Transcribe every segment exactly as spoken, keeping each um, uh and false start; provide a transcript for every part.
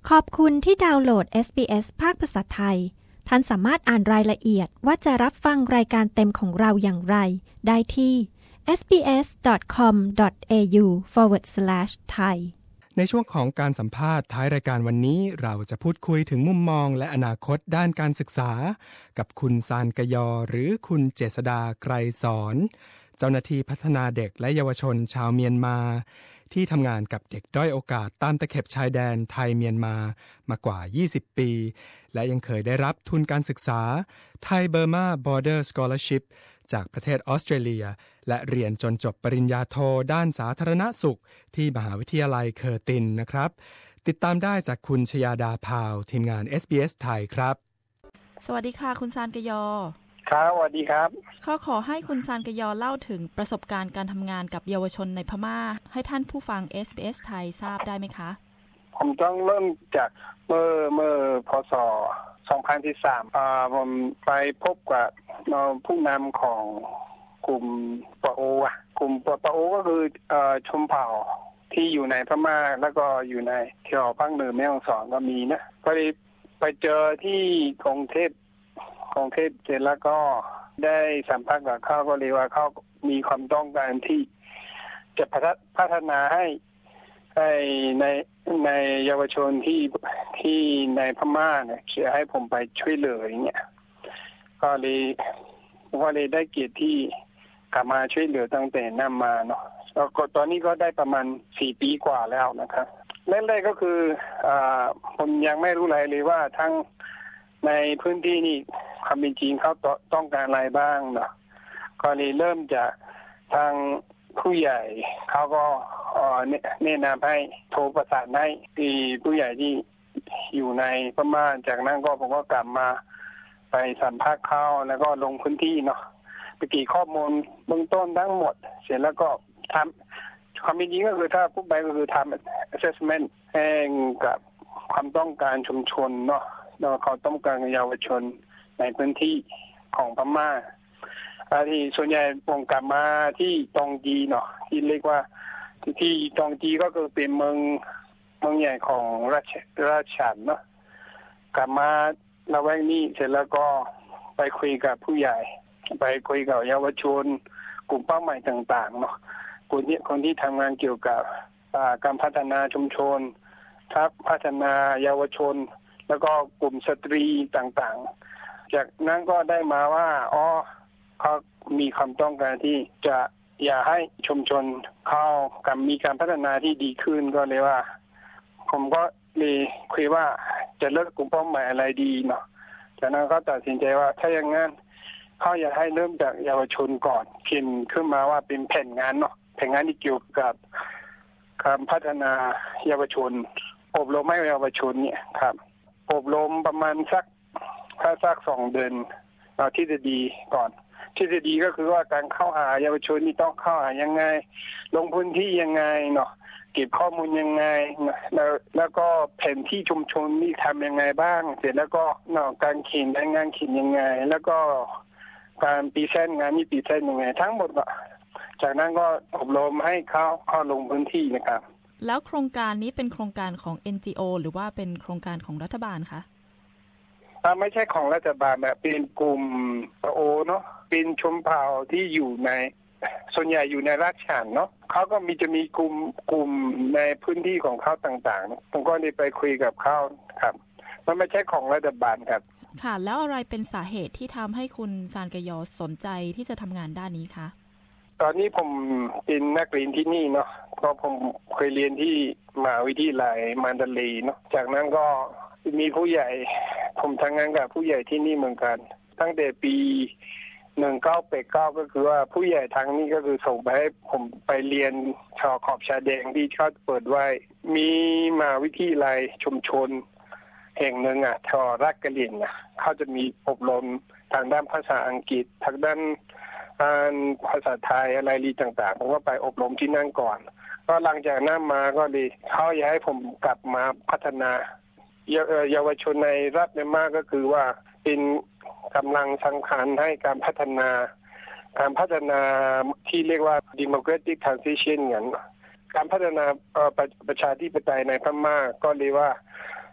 ขอบคุณที่ดาวน์โหลด เอส บี เอส ภาคภาษาไทยท่านสามารถอ่านรายละเอียดว่าจะรับฟังรายการเต็มของเราอย่างไรได้ที่ เอส บี เอส ดอท คอม ดอท เอ ยู สแลช ไทยในช่วงของการสัมภาษณ์ท้ายรายการวันนี้เราจะพูดคุยถึงมุมมองและอนาคตด้านการศึกษากับคุณซานกยอหรือคุณเจษฎาไกรสอนเจ้าหน้าที่พัฒนาเด็กและเยาวชนชาวเมียนมาที่ทำงานกับเด็กด้อยโอกาสตามตะเข็บชายแดนไทยเมียนมามากว่ายี่สิบปีและยังเคยได้รับทุนการศึกษา Thai Burma Border Scholarship จากประเทศออสเตรเลียและเรียนจนจบปริญญาโทด้านสาธารณสุขที่มหาวิทยาลัยเคอร์ตินนะครับติดตามได้จากคุณชยาดาพาวทีมงาน เอส บี เอส ไทยครับสวัสดีค่ะคุณซานกยอครับสวัสดีครับเขาขอให้คุณซานกยอเล่าถึงประสบการณ์การทำงานกับเยาวชนในพม่าให้ท่านผู้ฟัง เอส บี เอส ไทยทราบได้ไหมคะผมต้องเริ่มจากเมื่อเมื่อพศสองพันสามอ่าผมไปพบกับผู้นำของกลุ่มปะโออ่ะกลุ่มปะโอก็คือเอ่อชนเผ่าที่อยู่ในพม่าแล้วก็อยู่ในแถวภาคเหนือแม่ฮ่องสอนก็มีนะพอดีไปเจอที่กรุงเทพกรุงเทพเสร็จแล้วก็ได้สัมภาษณ์กับเขาก็เลยว่าเขามีความต้องการที่จะพัฒนาให้ให้ในในเยาวชนที่ที่ในพม่าเนี่ยจะให้ผมไปช่วยเหลืออย่างเงี้ยก็เลยก็เลยได้เกียรติที่กลับมาช่วยเหลือตั้งแต่นำมาเนาะแล้วก็ตอนนี้ก็ได้ประมาณสี่ปีกว่าแล้วนะครับแรกๆก็คืออ่าผมยังไม่รู้อะไรเลยว่าทั้งในพื้นที่นี่ความเป็นจริงเขาต้องการอะไรบ้างเนาะก็เลยเริ่มจากทางผู้ใหญ่เขาก็แนะนำให้โทรประสานให้ที่ผู้ใหญ่ที่อยู่ในพม่าจากนั้นก็ผมก็กลับมาไปสัมภาษณ์เขาแล้วก็ลงพื้นที่เนาะไปเก็บข้อมูลเบื้องต้นทั้งหมดเสร็จแล้วก็ทำความเป็นจริงก็คือถ้าพูดไปก็คือทำ assessment แห่งกับความต้องการชุมชนเนาะแล้วเขาต้องการเยาวชนในพื้นที่ของพม่าที่ส่วนใหญ่ผมกลับมาที่ตองจีเนาะที่เรียกว่าที่ตองจีก็คือเป็นเมืองเมืองใหญ่ของราชราชาเนาะกลับมาละแวกนี้เสร็จแล้วก็ไปคุยกับผู้ใหญ่ไปคุยกับเยาวชนกลุ่มเป้าหมายต่างๆเนาะกลุ่มที่คนที่ทำงานเกี่ยวกับการพัฒนาชุมชนทักพัฒนาเยาวชนแล้วก็กลุ่มสตรีต่างๆจากนั้นก็ได้มาว่าอ๋อเขามีความต้องการที่จะอยากให้ชุมชนเข้ากับมีการพัฒนาที่ดีขึ้นก็เลยว่าผมก็เลยคุยว่าจะเลือกกลุ่มเป้าหมายอะไรดีเนาะจากนั้นก็ตัดสินใจว่าถ้าอย่างงั้นเขาอยากให้เริ่มจากเยาวชนก่อนเขียนขึ้นมาว่าเป็นแผนงานเนาะแผนงานที่เกี่ยวกับการพัฒนาเยาวชนอบรมให้เยาวชนเนี่ยครับอบรมประมาณสักถ้าสักสองเดือนเอาที่จะดีก่อนที่จะดีก็คือว่าการเข้าหาเยาวชนนี่ต้องเข้าหายังไงลงพื้นที่ยังไงเนาะเก็บข้อมูลยังไงแล้วแล้วก็แผนที่ชุมชนนี่ทำยังไงบ้างเสร็จแล้วก็เนาะการเขียนงานเขียนยังไงแล้วก็การพรีเซนต์งานนี่พรีเซนต์ยังไงทั้งหมดอ่ะจากนั้นก็อบรมให้เขาเข้าลงพื้นที่นะครับแล้วโครงการนี้เป็นโครงการของ เอ็น จี โอ หรือว่าเป็นโครงการของรัฐบาลคะอ่าไม่ใช่ของรัฐบาลแบบเป็นกลุ่มโอเนาะเป็นชนเผ่าที่อยู่ในส่วนใหญ่อยู่ในราชอาณาเนาะเขาก็มีจะมีกลุ่มกลุ่มในพื้นที่ของเขาต่างๆผมก็ได้ไปคุยกับเขาครับมันไม่ใช่ของรัฐบาลครับค่ะแล้วอะไรเป็นสาเหตุที่ทำให้คุณซานกยอสนใจที่จะทำงานด้านนี้คะตอนนี้ผมเป็นนักเรียนที่นี่เนาะเพราะผมเคยเรียนที่มหาวิทยาลัยมันดาเลย์เนาะจากนั้นก็มีผู้ใหญ่ผมทำงานกับผู้ใหญ่ที่นี่เหมือนกันตั้งแต่ปีหนึ่งเก้าแปดเก้าก็คือว่าผู้ใหญ่ทางนี้ก็คือส่งไปให้ผมไปเรียนชอขอบชายแดงที่เขาเปิดไว้มีมหาวิทยาลัยชุมชนแห่งหนึ่งอ่ะชอรักกะเหรี่ยงอ่ะเขาจะมีอบรมทางด้านภาษาอังกฤษทางด้านภาษาไทยอะไรรีต่างๆผมก็ไปอบรมที่นั่นก่อนก็หลังจากนั้นมาก็เลยเขาอยากให้ผมกลับมาพัฒนาเยาวชนในรัฐเมียนมาก็คือว่าเป็นกำลังสำคัญให้การพัฒนาการพัฒนาที่เรียกว่า democratic transition อย่างการพัฒนาประชาธิปไตยในพม่าก็เรียกว่า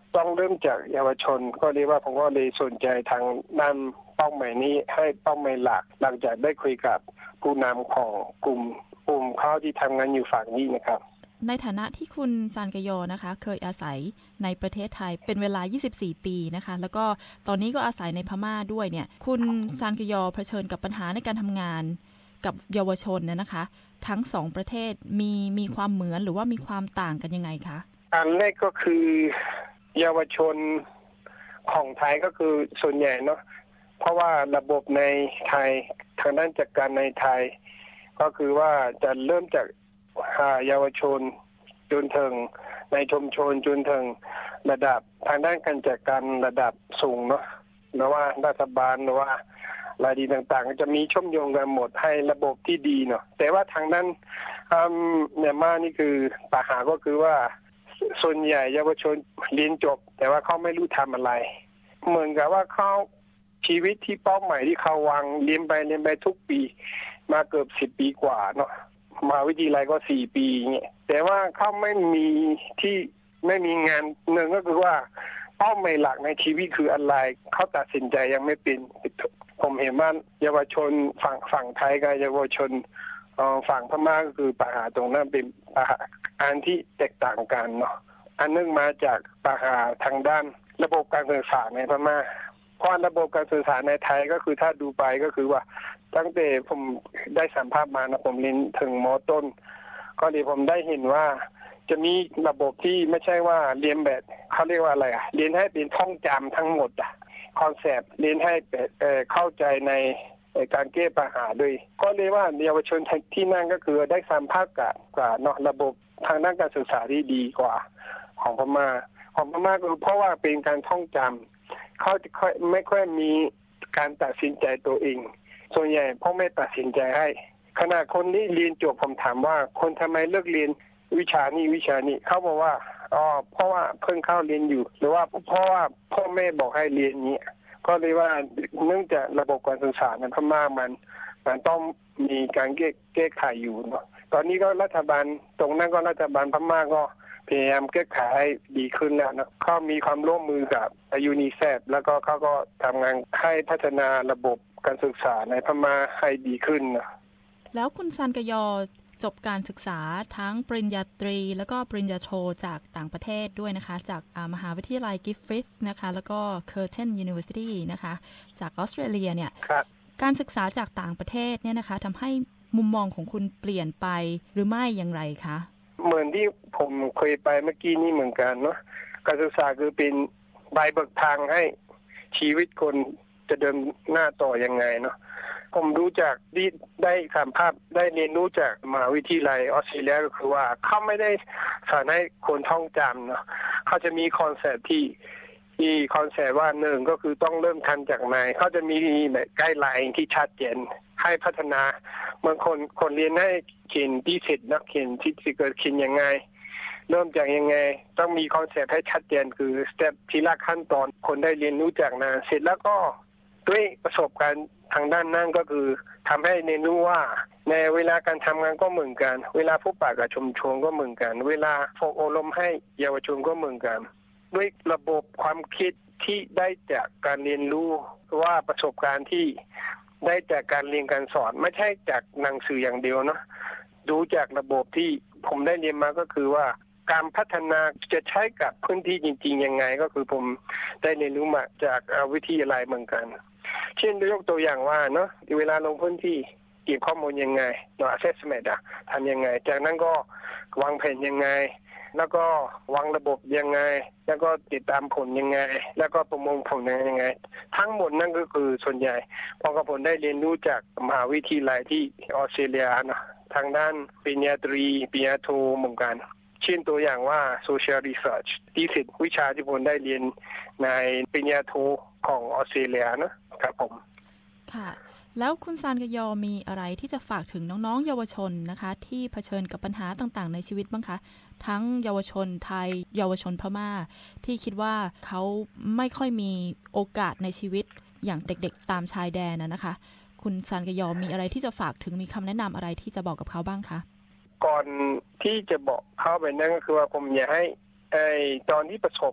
ต้องเริ่มจากเยาวชนก็เรียกว่าผมก็เลยสนใจทางด้านเป้าหมายนี้ให้เป้าหมายหลักหลังจากได้คุยกับผู้นำของกลุ่มกลุ่มเขาที่ทำงานอยู่ฝั่งนี้นะครับในฐานะที่คุณซานกยอนะคะเคยอาศัยในประเทศไทยเป็นเวลายี่สิบสี่ปีนะคะแล้วก็ตอนนี้ก็อาศัยในพม่าด้วยเนี่ยคุณซานกยอเผชิญกับปัญหาในการทำงานกับเยาวชนเนี่ยนะคะทั้งสองประเทศมีมีความเหมือนหรือว่ามีความต่างกันยังไงคะอันแรกก็คือเยาวชนของไทยก็คือส่วนใหญ่เนาะเพราะว่าระบบในไทยทางด้านจัดการในไทยก็คือว่าจะเริ่มจากเยาวชนจนถึงในชุมชนจนถึงระดับทางด้านการจัดการระดับสูงเนาะหรือว่ารัฐบาลหรือว่ารายดีต่างๆจะมีช่วมโยงกันหมดให้ระบบที่ดีเนาะแต่ว่าทางนั้นเนี่ยมานี่คือปัญหาก็คือว่าส่วนใหญ่เยาวชนเรียนจบแต่ว่าเขาไม่รู้ทำอะไรเหมือนกับว่าเขาชีวิตที่เป้าหมายที่เขาวางเรียนไปเรียนไปทุกปีมาเกือบสิบปีกว่าเนาะมหาวิทยาลัยก็สี่ปีเงี้ยแต่ว่าเขาไม่มีที่ไม่มีงานหนึ่งก็คือว่าเป้าหมายหลักในชีวิตคืออะไรเขาตัดสินใจยังไม่เป็นผมเห็นว่าเยาวชนฝั่งฝั่งไทยกับเยาวชนฝั่งพม่าก็คือปัญหาตรงนั้นเป็นปัญหาอันที่แตกต่างกันเนาะอันนึงมาจากปัญหาทางด้านระบบการสื่อสารในพม่าเพราะระบบการสื่อสารในไทยก็คือถ้าดูไปก็คือว่าตั้งแต่ผมได้สัมภาษณ์มานะผมเรียนถึงม.ต้นก็ดีผมได้เห็นว่าจะมีระบบที่ไม่ใช่ว่าเรียนแบบเขาเรียกว่าอะไรอ่ะเรียนให้เป็นท่องจำทั้งหมดอ่ะคอนเซปต์เรียนให้เอ่อเข้าใจในการแก้ปัญหาด้วยก็เรียกว่าเยาวชนที่นั่นก็คือได้สัมภาษณ์กับกับเนาะระบบทางด้านการศึกษาที่ดีกว่าของพม่าของพม่าก็เพราะว่าเป็นการท่องจำเขาไม่ค่อยมีการตัดสินใจตัวเองส่วนใหญ่พ่อแม่ตัดสินใจให้ขณะคนนี้เรียนจบผมถามว่าคนทำไมเลิกเรียนวิชานี้วิชานี้เขาบอกว่าอ๋อเพราะว่าเพิ่งเข้าเรียนอยู่หรือว่าเพราะว่าพ่อแม่บอกให้เรียนนี้ก็เลยว่าเนื่องจากระบบการศึกษาในพม่ามันมันต้องมีการแก้แก้ไขอยู่เนาะตอนนี้ก็รัฐบาลตรงนั้นก็รัฐบาลพม่าก็พยายามแก้ไขให้ดีขึ้นแล้วนะเขามีความร่วมมือกับยูนิเซฟแล้วก็เขาก็ทำงานให้พัฒนาระบบการศึกษาในพม่าให้ดีขึ้นนะแล้วคุณซานกยอจบการศึกษาทั้งปริญญาตรีแล้วก็ปริญญาโทจากต่างประเทศด้วยนะคะจากมหาวิทยาลัยกิฟฟริธนะคะแล้วก็ Curtin University นะคะจากออสเตรเลียเนี่ยการศึกษาจากต่างประเทศเนี่ยนะคะทำให้มุมมองของคุณเปลี่ยนไปหรือไม่อย่างไรคะเหมือนที่ผมเคยไปเมื่อกี้นี่เหมือนกันเนาะการศึกษาคือเป็นใบเบิกทางให้ชีวิตคนจะเดินหน้าต่อยังไงเนาะผมรู้จักที่ได้สัมภาษณ์ได้เรียนรู้จากมหาวิทยาลัยออสเตรเลียก็คือว่าเขาไม่ได้สอนให้คนท่องจำเนาะเขาจะมีคอนเซ็ปต์ที่ที่คอนเซ็ปต์ว่าหนึ่งก็คือต้องเริ่มทันจากไหนเขาจะมีแบบไกด์ไลน์ที่ชัดเจนให้พัฒนาบางคนคนเรียนให้เขียนที่เสร็จนักเขียนที่เกิดเขียนยังไงเริ่มจากยังไงต้องมีคอนเซ็ปต์ให้ชัดเจนคือสเต็ปทีละขั้นตอนคนได้เรียนรู้จากนั้นเสร็จแล้วก็ด้วยประสบการณ์ทางด้านนั้นก็คือทำให้เรียนรู้ว่าในเวลาการทำงานก็เหมือนกันเวลาพบปะกับชุมชนก็เหมือนกันเวลาฝึกอบรมให้เยาวชนก็เหมือนกันด้วยระบบความคิดที่ได้จากการเรียนรู้ว่าประสบการณ์ที่ได้จากการเรียนการสอนไม่ใช่จากหนังสืออย่างเดียวเนาะดูจากระบบที่ผมได้เรียนมาก็คือว่าการพัฒนาจะใช้กับพื้นที่จริงๆยังไงก็คือผมได้เรียนรู้มาจากวิทยาลัยเหมือนกันเช่นยกตัวอย่างว่าเนาะเวลาลงพื้นที่เก็บข้อมูลยังไงเนาะ assessment อ่ะทำยังไงจากนั้นก็วางแผนยังไงแล้วก็วางระบบยังไงแล้วก็ติดตามผลยังไงแล้วก็ประมวลผลยังไงทั้งหมดนั่นก็คือส่วนใหญ่พอกับผมได้เรียนรู้จากมหาวิทยาลัยที่ออสเตรเลียนะทางด้านปริญญาตรีปริญญาโทเหมือนกันเช่นตัวอย่างว่า social research ที่สิทธิวิชาที่ผมได้เรียนในปริญญาโทของออสเตรเลียนะครับผมค่ะแล้วคุณซานกยอมีอะไรที่จะฝากถึงน้องๆเยาวชนนะคะที่เผชิญกับปัญหาต่างๆในชีวิตบ้างคะทั้งเยาวชนไทยเยาวชนพม่าที่คิดว่าเขาไม่ค่อยมีโอกาสในชีวิตอย่างเด็กๆตามชายแดนนะนะคะคุณซานกยอมีอะไรที่จะฝากถึงมีคำแนะนำอะไรที่จะบอกกับเขาบ้างคะก่อนที่จะบอกเขาไปนั่นก็คือว่าผมอยากให้ไอ้ตอนที่ประสบ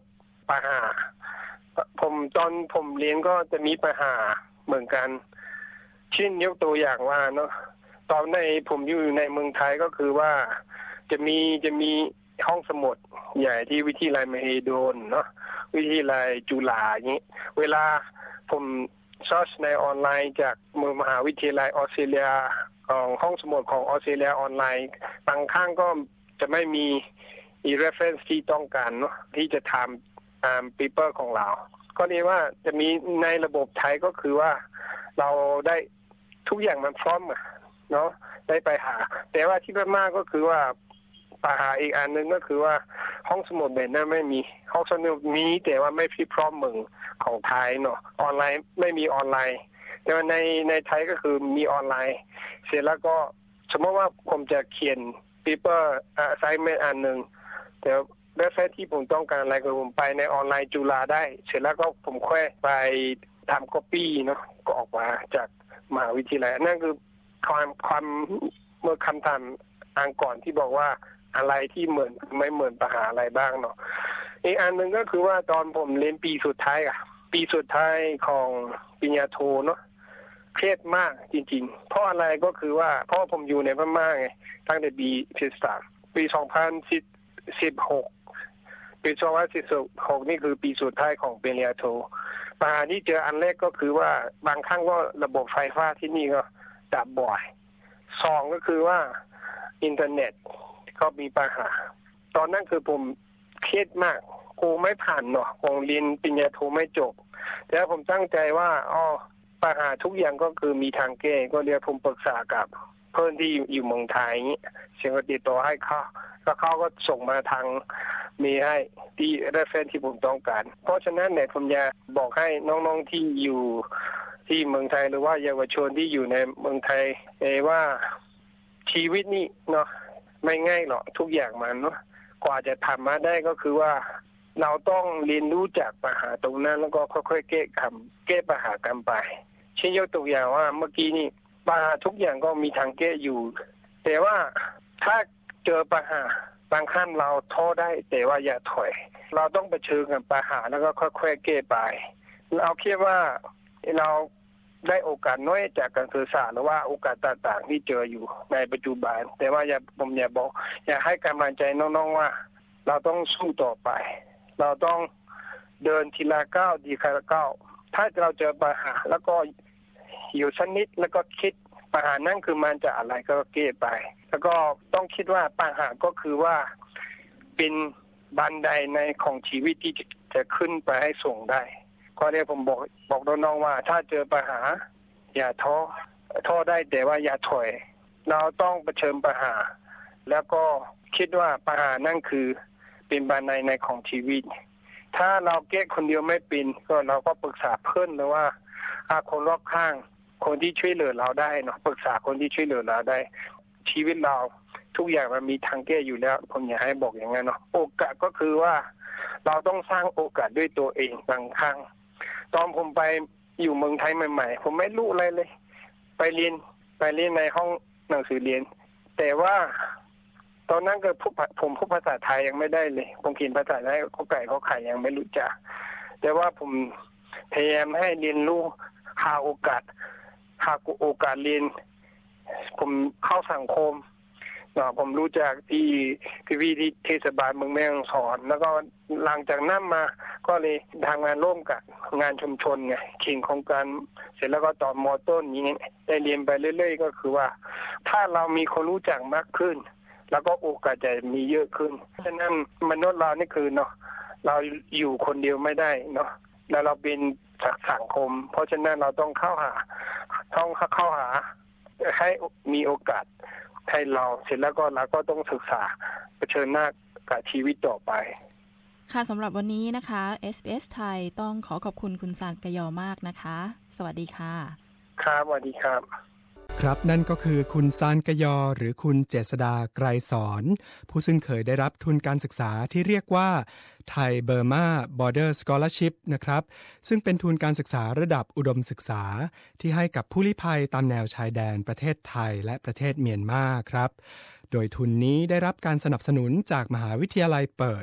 ปัญหาผมตอนผมเรียนก็จะมีปัญหาเหมือนกันเช่นยกตัวอย่างว่าเนาะตอนในผมอยู่ในเมืองไทยก็คือว่าจะมีจะมีห้องสมุดใหญ่ที่วิทยาลัยมหิดลเนาะวิทยาลัยจุฬาอย่างนี้เวลาผมเสิร์ชในออนไลน์จากมหาวิทยาลัยออสเตรเลียของห้องสมุดของออสเตรเลียออนไลน์บางครั้งก็จะไม่มี reference ที่ต้องการเนาะที่จะทำตาม paper ของเราก็นี่ว่าจะมีในระบบไทยก็คือว่าเราได้ทุกอย่างมันพร้อมเนาะได้ไปหาแต่ว่าที่มากก็คือว่าปัญหาอีกอันนึงก็คือว่าห้องสมุดแบบนั้นไม่มีห้องสมุดมีแต่ว่าไม่พร้อมเมืองของไทยเนาะออนไลน์ไม่มีออนไลน์แต่ว่าในในไทยก็คือมีออนไลน์เสร็จแล้วก็สมมติว่าผมจะเขียน paper assignment อันนึงแต่เว็บไซต์ที่ผมต้องการอะไรก็ผมไปในออนไลน์จุฬาได้เสร็จแล้วก็ผมค่อยไปทำ copy เนาะก็ออกมาจากมหาวิทยาลัยนั่นคือความความเมื่อคำถามอันก่อนที่บอกว่าอะไรที่เหมือนไม่เหมือนปัญหาอะไรบ้างเนาะอีกอันนึงก็คือว่าตอนผมเรียนปีสุดท้ายอะปีสุดท้ายของปริญญาโทเนาะเครียดมากจริงๆเพราะอะไรก็คือว่าเพราะผมอยู่ในพม่าไงตั้งแต่ปีที่สามปีสองพันสิบหกปีสองพันสิบหกนี่คือปีสุดท้ายของปริญญาโทปัญหาที่เจออันแรกก็คือว่าบางครั้งก็ระบบไฟฟ้าที่นี่ก็ดับบ่อยสองก็คือว่าอินเทอร์เน็ตก็มีปัญหาตอนนั้นคือผมเครียดมากกูไม่ผ่านเนาะคงเรียนปริญญาโทไม่จบแต่ผมตั้งใจว่าอ๋อปัญหาทุกอย่างก็คือมีทางแก้ก็เรียกผมปรึกษากับเพื่อนที่อยู่เมืองไทยอย่างนี้เสียงก็ติดต่อให้เขาแล้วเขาก็ส่งมาทางมีให้ที่เรฟเฟรนซ์ที่ผมต้องการเพราะฉะนั้นเนี่ยผมอยากบอกให้น้องๆที่อยู่ที่เมืองไทยหรือว่าเยาวชนที่อยู่ในเมืองไทยเอว่าชีวิตนี่เนาะไม่ง่ายหรอกทุกอย่างมันเนาะกว่าจะทำมาได้ก็คือว่าเราต้องเรียนรู้จากปัญหาตรงนั้นแล้วก็ค่อยๆแก้คำแก้ปัญหากันไปเช่นยกตัวอย่างว่าเมื่อกี้นี่ปัญหาทุกอย่างก็มีทางแก้อยู่แต่ว่าถ้าเจอปัญหาบางครั้งเราท้อได้แต่ว่าอย่าถอยเราต้องเผชิญกับปัญหาแล้วก็ค่อยๆแก้ไปเราคิดว่าเราได้โอกาสน้อยจากการสื่อสารหรือว่าโอกาสต่างๆที่เจออยู่ในปัจจุบันแต่ว่าอย่าผมอย่าบอกอย่าให้กำลังใจน้องๆว่าเราต้องสู้ต่อไปเราต้องเดินทีละก้าวดีทีละก้าวถ้าเราเจอปัญหาแล้วก็อยู่สักนิดแล้วก็คิดปัญหานั่นคือมันจะอะไรก็แก้ไปแล้วก็ต้องคิดว่าปัญหาก็คือว่าเป็นบันไดในของชีวิตที่จะขึ้นไปให้สูงได้ก็เนี่ยผมบอกบอกน้องๆว่าถ้าเจอปัญหาอย่าท้อท้อได้แต่ว่าอย่าถอยเราต้องเผชิญปัญหาแล้วก็คิดว่าปัญหานั่นคือเป็นบันไดในของชีวิตถ้าเราแก้คนเดียวไม่เป็นก็เราก็ปรึกษาเพื่อนหรือว่าคนรอบข้างคนที่ช่วยเหลือเราได้เนาะปรึกษาคนที่ช่วยเหลือเราได้ชีวิตเราทุกอย่างมันมีทางแก้อยู่แล้วผมอยากให้บอกอย่างนั้นเนาะโอกาสก็คือว่าเราต้องสร้างโอกาสด้วยตัวเองบางครั้งตอนผมไปอยู่เมืองไทยใหม่ๆผมไม่รู้อะไรเลยไปเรียนไปเรียนในห้องหนังสือเรียนแต่ว่าตอนนั้นก็ผมพูดภาษาไทยยังไม่ได้เลยผมเขียนภาษาไทยเขาไก่เขาไข่ยังไม่รู้จักแต่ว่าผมพยายามให้เรียนรู้หาโอกาสหาโอกาสเรียนผมเข้าสังคมเนาะผมรู้จักที่พี่ๆที่เทศบาลเมืองแม่ฮ่องสอนแล้วก็หลังจากนั้นมาก็เลยทำงานร่วมกับงานชุมชนไงเข่งโครงการเสร็จแล้วก็ต่อมอต้นอย่างนี้ได้เรียนไปเรื่อยๆก็คือว่าถ้าเรามีคนรู้จักมากขึ้นแล้วก็โอกาสจะมีเยอะขึ้นฉะนั้นมนุษย์เรานี่คือเนาะเราอยู่คนเดียวไม่ได้เนาะแล้วเราเป็นสังคมเพราะฉะนั้นเราต้องเข้าหาต้องเข้าหาให้มีโอกาสให้เราเสร็จแล้วก็เราก็ต้องศึกษาเผชิญหน้ากับชีวิตต่อไปค่ะสำหรับวันนี้นะคะ เอส บี เอส ไทยต้องขอขอบคุณคุณซานกยอมากนะคะสวัสดีค่ะครับสวัสดีครับครับนั่นก็คือคุณซานกยอหรือคุณเจษฎาไกรสอนผู้ซึ่งเคยได้รับทุนการศึกษาที่เรียกว่าไทยเบอร์มาบอร์เดอร์สกอลาร์ชิพนะครับซึ่งเป็นทุนการศึกษาระดับอุดมศึกษาที่ให้กับผู้ลี้ภัยตามแนวชายแดนประเทศไทยและประเทศเมียนมาครับโดยทุนนี้ได้รับการสนับสนุนจากมหาวิทยาลัยเปิด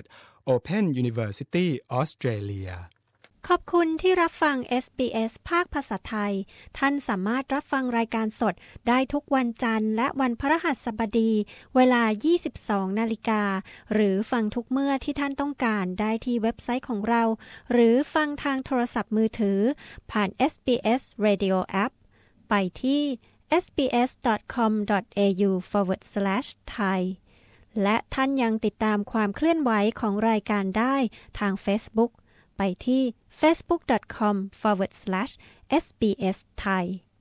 Open University Australia ขอบคุณที่รับฟัง เอส บี เอส ภาคภาษาไทยท่านสามารถรับฟังรายการสดได้ทุกวันจันทร์และวันพฤหัสบดีเวลา ยี่สิบสองนาฬิกา หรือฟังทุกเมื่อที่ท่านต้องการได้ที่เว็บไซต์ของเราหรือฟังทางโทรศัพท์มือถือผ่าน เอส บี เอส Radio App ไปที่ เอส บี เอส ดอท คอม ดอท เอ ยู สแลช ไทย และท่านยังติดตามความเคลื่อนไหวของรายการได้ทาง Facebook ไปที่ facebook ดอท คอม สแลช เอส บี เอส ไทย